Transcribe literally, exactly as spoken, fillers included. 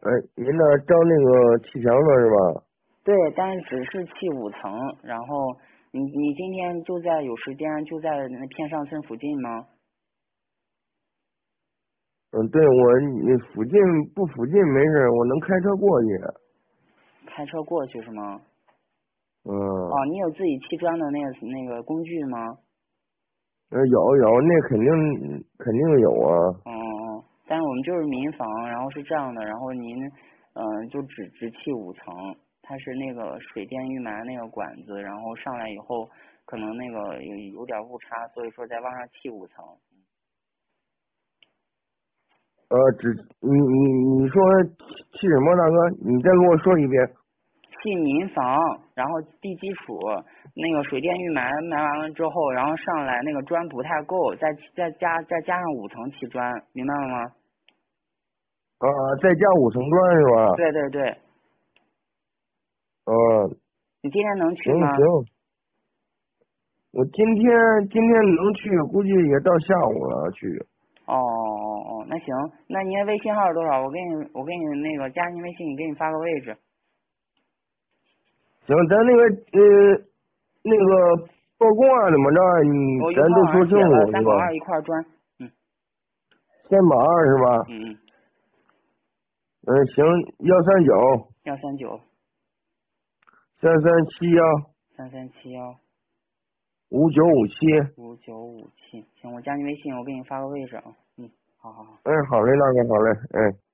哎，您那招那个砌墙的是吧？ 对，但是只是砌五层，然后你你今天就在有时间就在那片上村附近吗？ 嗯，对，我你附近不附近没事，我能开车过去。 开车过去是吗？ 嗯， 哦，你有自己砌砖的那个那个工具吗？ 呃，有有，那肯定肯定有啊。 哦哦，但是我们就是民房，然后是这样的，然后您嗯、呃就只只砌五层，它是那个水电预埋那个管子，然后上来以后可能那个有有点误差，所以说再往上砌五层。 呃，只你你你说砌什么，大哥？你再给我说一遍。 砌民房，然后地基础，那个水电预埋埋完了之后，然后上来那个砖不太够，再再加再加上五层砌砖，明白了吗？ 啊，再加五层砖是吧？ 对对对， 嗯， 你今天能去吗？ 行行，我今天今天能去，估计也到下午了去。 哦哦哦，那行，那您的微信号是多少？我给你我给你那个加您微信，给你发个位置。 行，咱那个呃那个报工啊怎么着啊，你我邮咱都箱网上写说清楚是吧？ 了三口二一块砖。嗯先把二是吧？ 嗯嗯， 嗯，行，幺三九幺三九三三七幺三三七幺五九五七。 五九五七，行，我加你微信，我给你发个位置啊。嗯，好好好。 哎，好嘞，大哥，好嘞，哎。